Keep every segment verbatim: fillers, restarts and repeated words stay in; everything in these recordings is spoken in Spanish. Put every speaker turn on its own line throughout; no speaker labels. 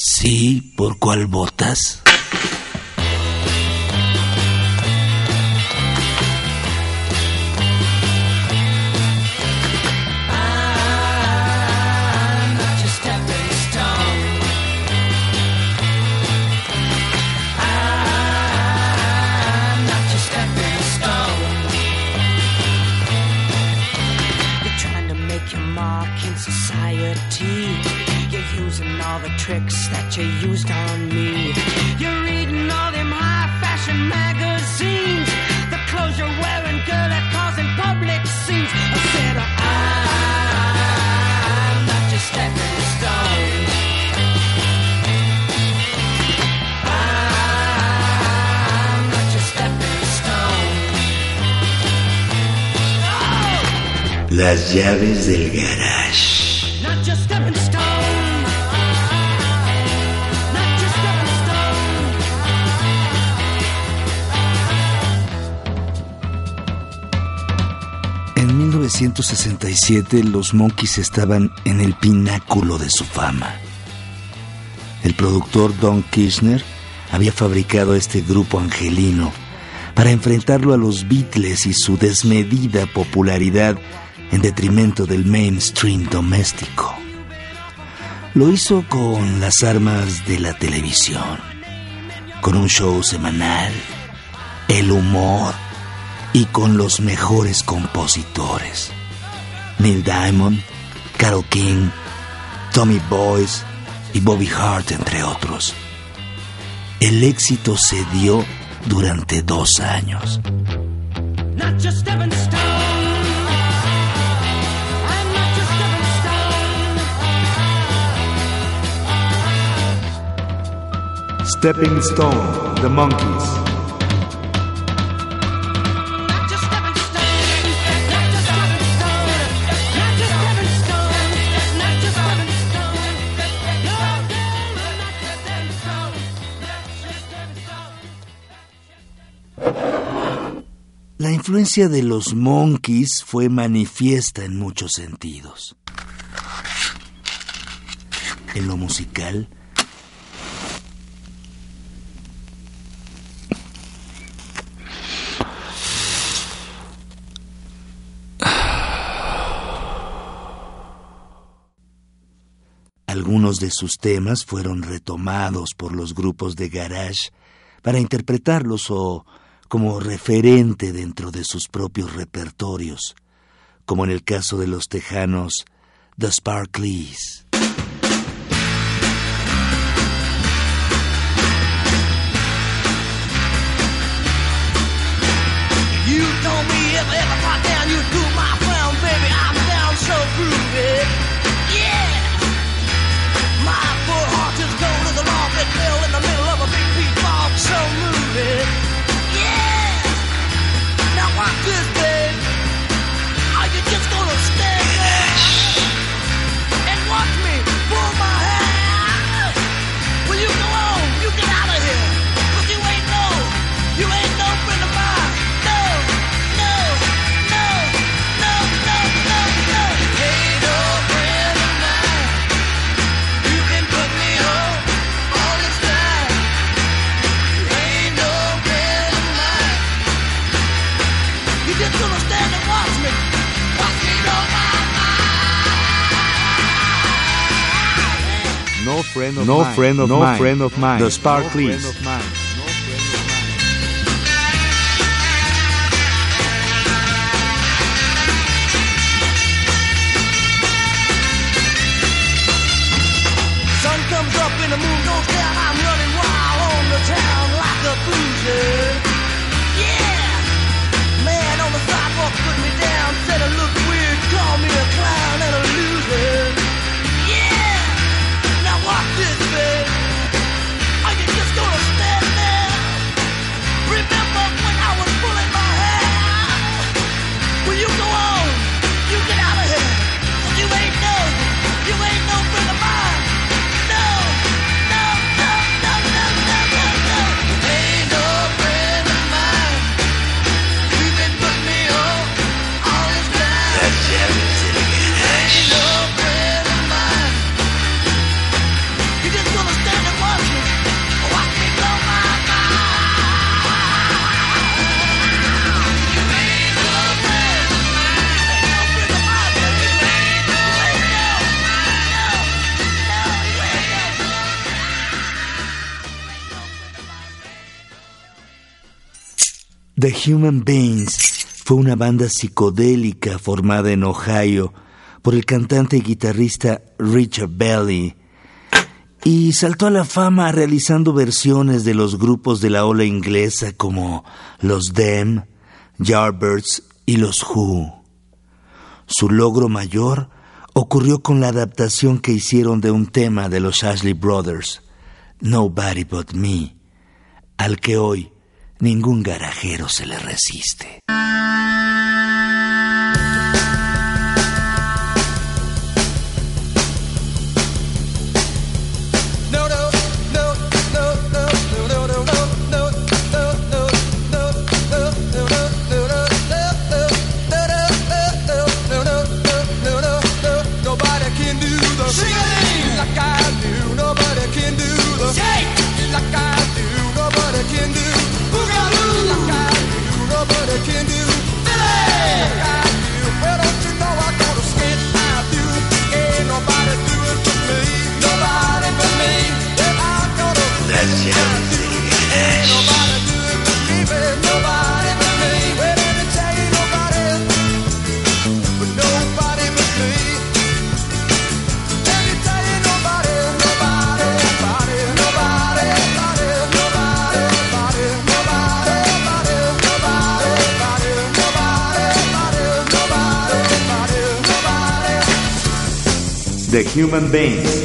Sí, ¿por cuál votas?
Tricks that you used on me. You're reading all them high-fashion magazines. The clothes you're wearing, girl, are causing public scenes. I said, I'm not your stepping stone. I'm not your stepping stone. Oh!
Las llaves del garage.
Not your stepping stone.
En mil novecientos sesenta y siete los Monkees estaban en el pináculo de su fama. El productor Don Kirshner había fabricado este grupo angelino para enfrentarlo a los Beatles y su desmedida popularidad en detrimento del mainstream doméstico. Lo hizo con las armas de la televisión, con un show semanal, el humor y con los mejores compositores: Neil Diamond, Carole King, Tommy Boyce y Bobby Hart, entre otros. El éxito se dio durante dos años.
Not just stepping stone. I'm not just stepping stone.
Stepping Stone, The Monkees.
La influencia de los Monkees fue manifiesta en muchos sentidos. En lo musical, algunos de sus temas fueron retomados por los grupos de garage para interpretarlos o como referente dentro de sus propios repertorios, como en el caso de los tejanos The Sparkleys.
You told me if I ever got down, you'd do my frown, baby. I'm down so groovy. Yeah! My poor heart is cold as a rocket bill in the middle of a big beat fog, so moving. Watch this, babe. Are you just gonna stand there and watch me pull my hair? Will you go on? You get out of here. Cause you ain't no, you ain't no friend of mine. No, no, no, no, no, no, no. Ain't no friend of mine. You can put me on all this time. You ain't no friend of mine. You just gonna stand and watch me, watch me go my mind.
No friend of
No
mine.
friend of
no
mine.
friend of mine.
The Sparkleys.
No friend of mine.
Sun comes up and the moon goes down. I'm running wild on the town like a boozer. Man on the sidewalk put me down, said I look weird, called me a clown and a loser. Yeah! Now watch this, babe. Are you just gonna stand there? Remember when I was pulling my hair? Will you go on? You get out of here. Cause you ain't no, you ain't no friend of mine. No, no, no, no, no, no, no, no. Ain't no friend of mine. You've been putting me on all this time.
The Human Beings fue una banda psicodélica formada en Ohio por el cantante y guitarrista Richard Belly, y saltó a la fama realizando versiones de los grupos de la ola inglesa como los Them, Yardbirds y los Who. Su logro mayor ocurrió con la adaptación que hicieron de un tema de los Ashley Brothers, Nobody But Me, al que hoy ningún garajero se le resiste.
The Human Beings.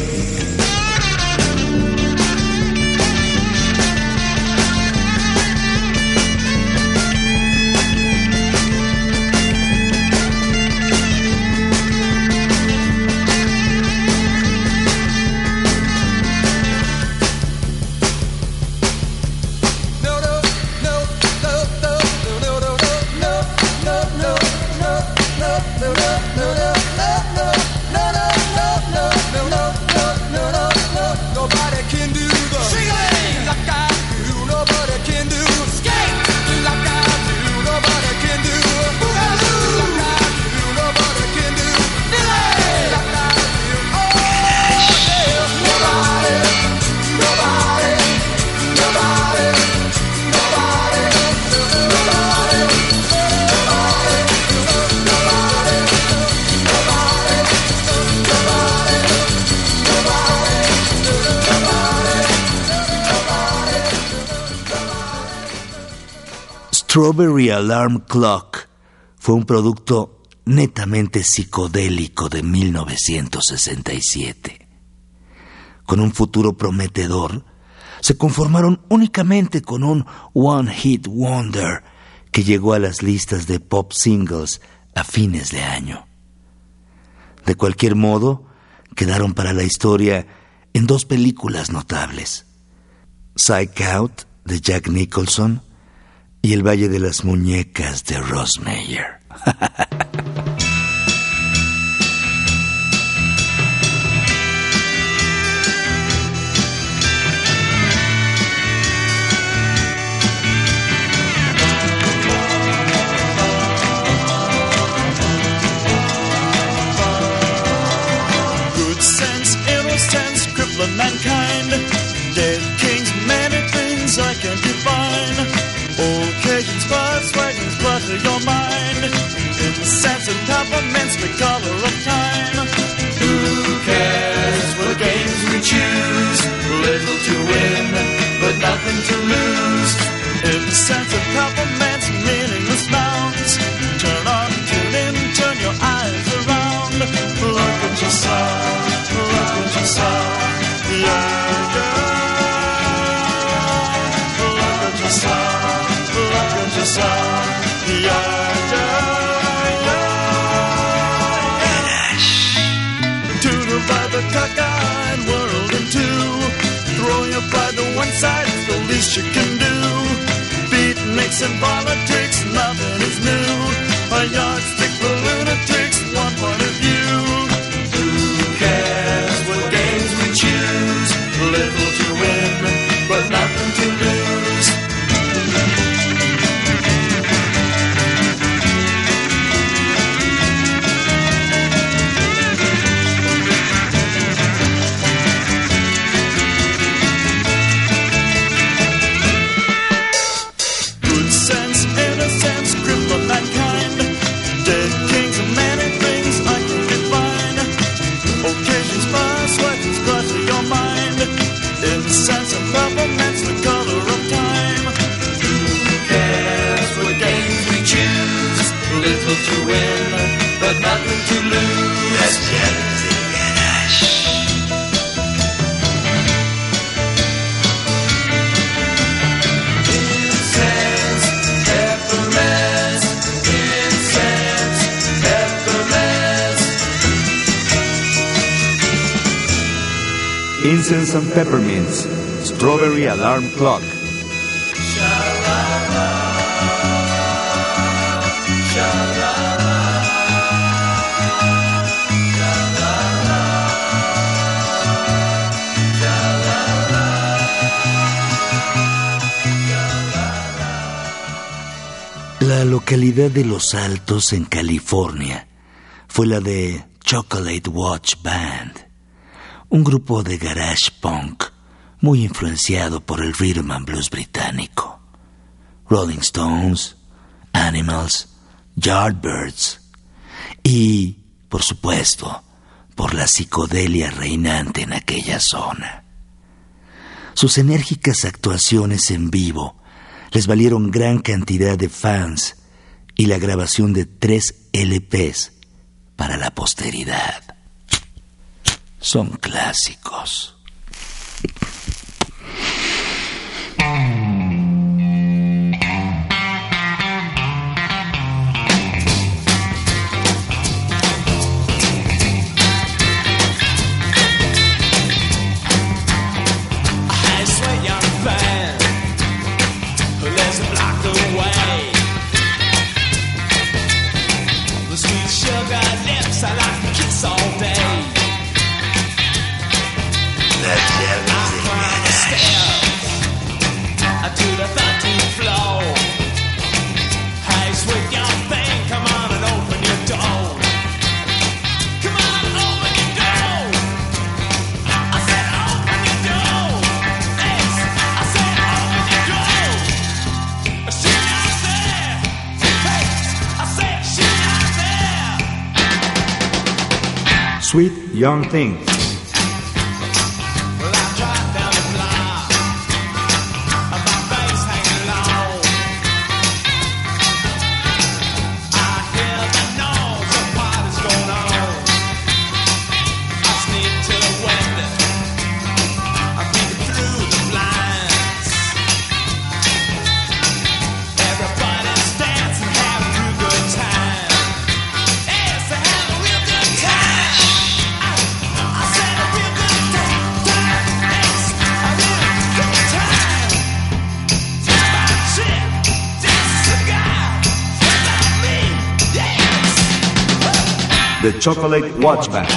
Strawberry Alarm Clock fue un producto netamente psicodélico de mil novecientos sesenta y siete. Con un futuro prometedor, se conformaron únicamente con un One Hit Wonder que llegó a las listas de pop singles a fines de año. De cualquier modo, quedaron para la historia en dos películas notables: Psych Out, de Jack Nicholson, y El Valle de las Muñecas, de Ross Meyer.
Good sense, innocence, crippling mankind. Dead kings, many things I can't define. Occasions, buzz, wagons, clutter your mind. Incense and peppermints, the color of time. Who cares what games we choose? Little to win, but nothing to lose. Incense and peppermints, meaningless nouns. Turn on, tune in, turn your eyes around. Look what you saw, look what you saw. Yeah, yeah. Look what you saw. Yeah, yeah, yeah. Tutor by the cockeyed world in two. Throw your pride to one side, it's the least you can do. Beatniks and politics, nothing is new. A yardstick for lunatics, one point of view. Who cares what games we choose? Little to win, but nothing to lose. Sense
Incense and Peppermints, Strawberry Alarm Clock.
La localidad de Los Altos, en California, fue la de Chocolate Watch Band, un grupo de garage punk muy influenciado por el rhythm and blues británico. Rolling Stones, Animals, Yardbirds y, por supuesto, por la psicodelia reinante en aquella zona. Sus enérgicas actuaciones en vivo les valieron gran cantidad de fans y la grabación de tres L Pes para la posteridad. Son clásicos.
Sweet Young Thing. The Chocolate Watch Band.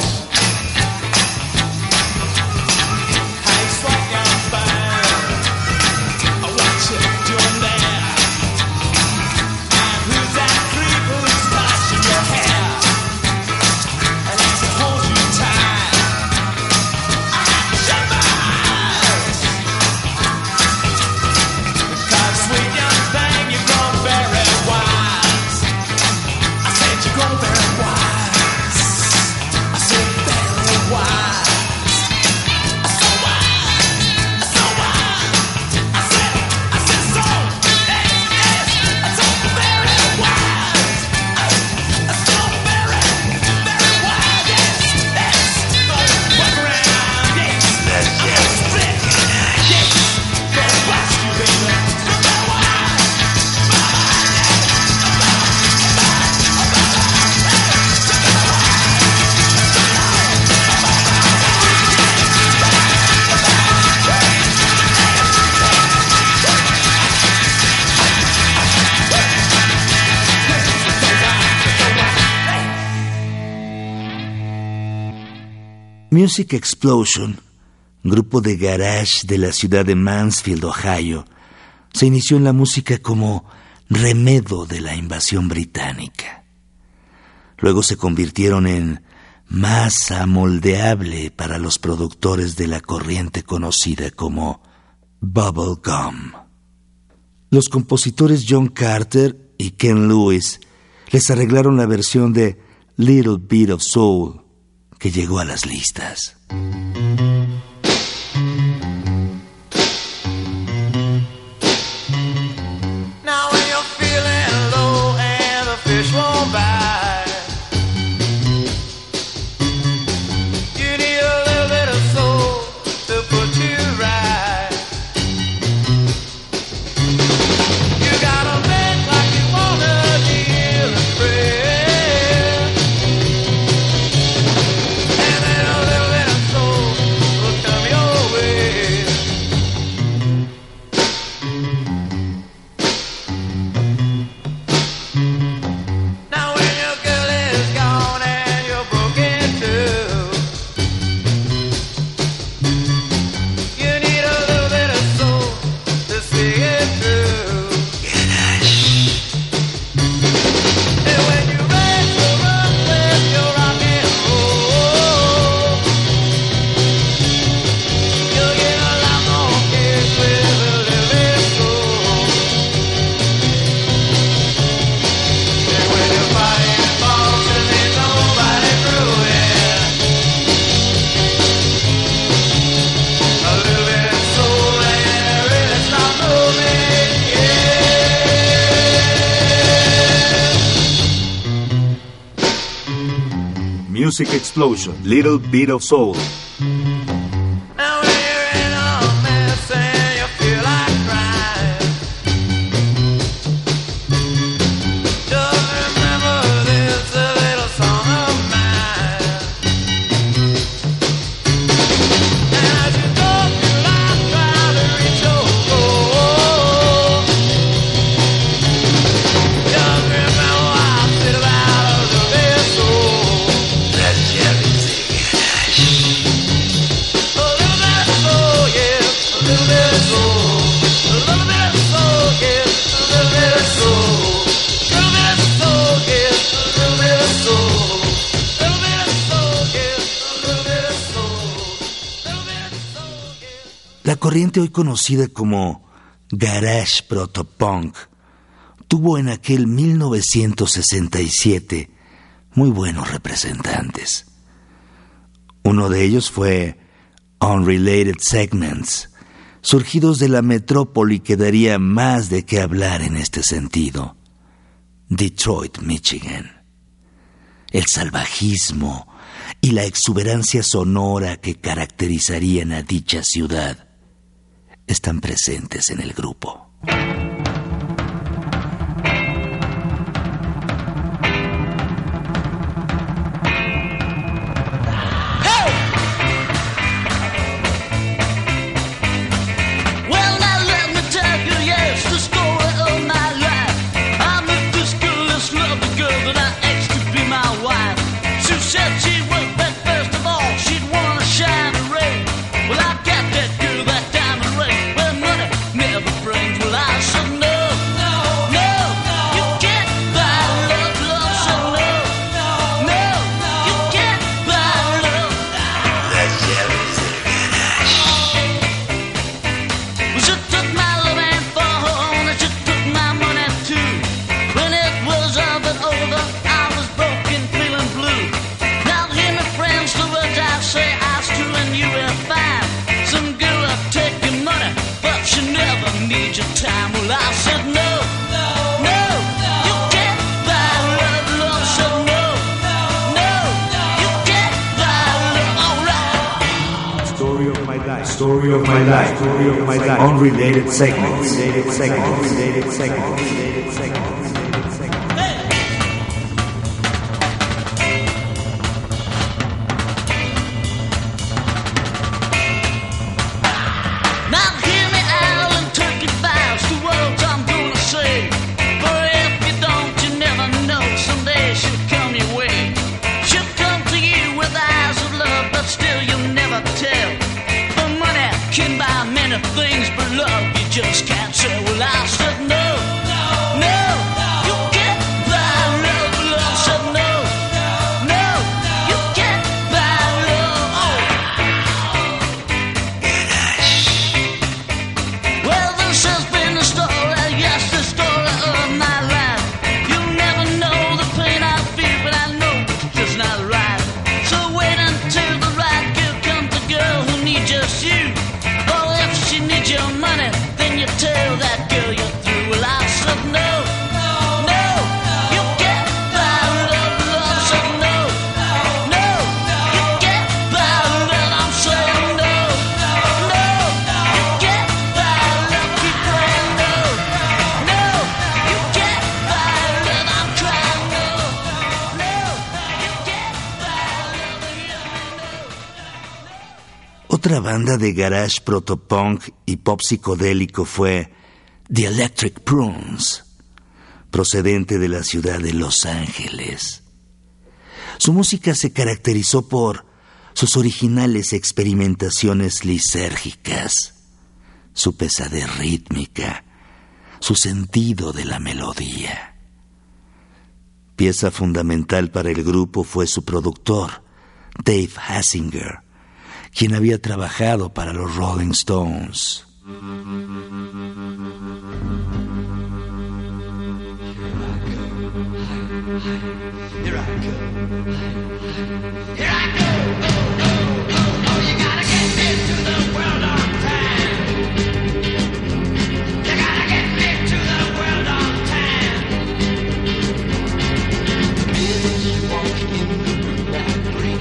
Music Explosion, grupo de garage de la ciudad de Mansfield, Ohio, se inició en la música como remedo de la invasión británica. Luego se convirtieron en masa moldeable para los productores de la corriente conocida como bubblegum. Los compositores John Carter y Ken Lewis les arreglaron la versión de Little Bit of Soul, que llegó a las listas.
Now when you're feeling low and the fish won't bite, you need a little bit of soul to put you right. You gotta make like you wanna deal and pray, and then a little bit of soul
Music Explosion, Little Bit of Soul.
Now when you're in a mess and you feel like crying, just remember this a little song of mine. And as you go through life trying to reach your goal, just remember I said about a little bit of soul. That's Jerry singing. A little bit of soul, yeah, a little bit of soul. A little bit of soul, yeah, a little bit of soul. A little bit of soul, yeah, a little bit of soul. A little bit of soul, yeah, a little bit of soul. A little bit of soul, yeah.
La corriente hoy conocida como Garage Protopunk tuvo en aquel mil novecientos sesenta y siete muy buenos representantes. Uno de ellos fue Unrelated Segments, surgidos de la metrópoli que daría más de qué hablar en este sentido, Detroit, Michigan. El salvajismo y la exuberancia sonora que caracterizarían a dicha ciudad están presentes en el grupo.
Well, now let me tell you, yes, the story of my life. I met this girl, this lovely girl that I asked to be my wife. She said she was best, first of all, she'd want a shiny ring. Well, I got that girl, that diamond ring. Well, money never brings. Well, I said no, no, no, you can't buy love, love. Said no, no, no, you can't buy love. Well, she took my love and for her own, and she took my money too. When it was all but over, I was broken, feeling blue. Now hear me, friends, the words I say, I still and you will find. Some girl will take your money, but she never needs your time. Well, I said no, no, you can't buy love, love. Said no, no, you can't buy love. All right.
Story of my life. Story of my life. Story of my life. Unrelated segments. Unrelated segments. Unrelated segments. Unrelated segments.
Now hear me, Al and Turkey Files, the words I'm gonna say. For if you don't, you never know. Someday she'll come your way. She'll come to you with eyes of love, but still you'll never tell. For money can buy many things, but love you just can't sell. Well, I said no, no, you can't buy love, love. Said no, no, you can't buy love. Oh. Well, this has been the story, yes, the story of my life. You'll never know the pain I feel, but I know it's just not right. So wait until the right girl comes, the girl who needs just you. Oh, if she needs your money, then you tell that girl you're through. Well, I said no, no, you can't buy love, love. Said no, no, you can't buy love. I'm saying no, no, you can't buy love. Keep praying no, no, you can't buy love. I'm trying no, no, you can't buy love.
Otra banda de garage protopunk y pop psicodélico fue The Electric Prunes, procedente de la ciudad de Los Ángeles. Su música se caracterizó por sus originales experimentaciones lisérgicas, su pesadez rítmica, su sentido de la melodía. Pieza fundamental para el grupo fue su productor, Dave Hassinger, quien había trabajado para los Rolling Stones.
Here I go. Here I go. Oh, oh, oh, oh, you gotta get me to the world on time. You gotta get me to the world on time. The minute you walk in the room, I bring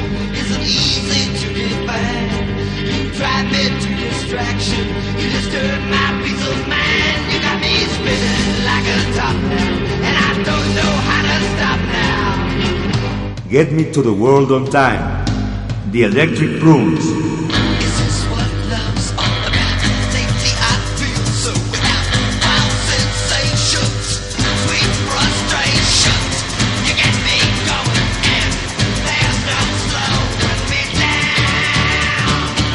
isn't easy to define. You drive me to distraction, you disturb my peace of mind. You got me spinning like a top now, and I don't know how to stop now.
Get me to the world on time. The Electric Prunes.
Is this what love's all about? Safety, I feel so without wild sensations, sweet frustrations. You get me going and there's no slowing me down.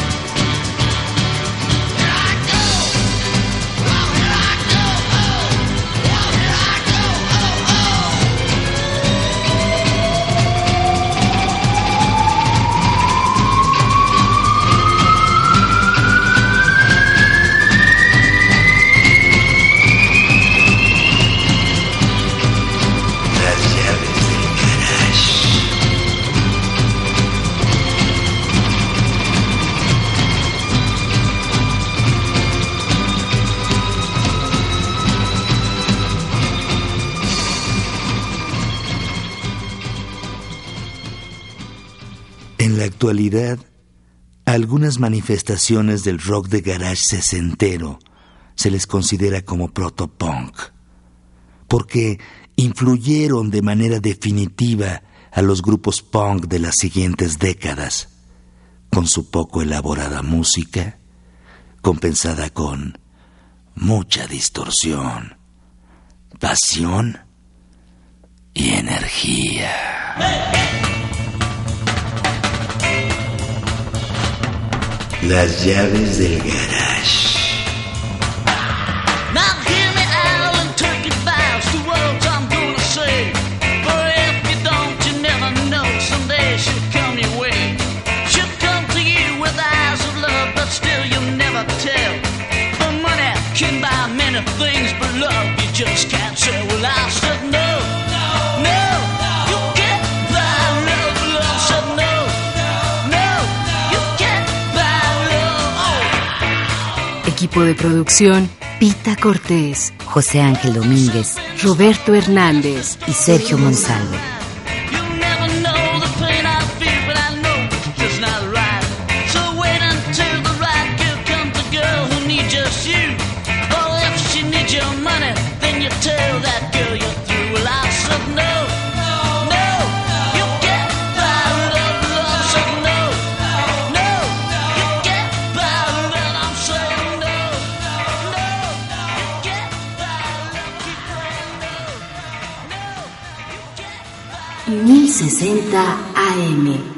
Here I go, oh, here I go, oh, oh, here I go, oh, oh.
Las llaves del garage. En la actualidad, algunas manifestaciones del rock de garage sesentero se les considera como protopunk, porque influyeron de manera definitiva a los grupos punk de las siguientes décadas, con su poco elaborada música, compensada con mucha distorsión, pasión y energía. Las llaves del garage.
Now hear me out and turkey vows the words I'm gonna say. For if you don't, you never know. Someday she'll come your way. She'll come to you with eyes of love, but still you'll never tell. For money can buy many things, but love you just can't sell. Well, I said no, no, you can't buy love. Love said no, no, you can't buy love.
Equipo de producción: Pita Cortés,
José Ángel Domínguez
Roberto Hernández.
y Sergio Monsalvo.
You'll never know the pain I feel, but I know it's just not right. So wait until the right girl comes, the girl who needs just you. Oh, if she needs your money, then you tell that girl you're through. Well, I said no, no, you can't buy love. Love said no, no, you can't buy love. I'm saying no, no, you can't buy love. Keep praying no, no, you can't buy.
mil sesenta A M.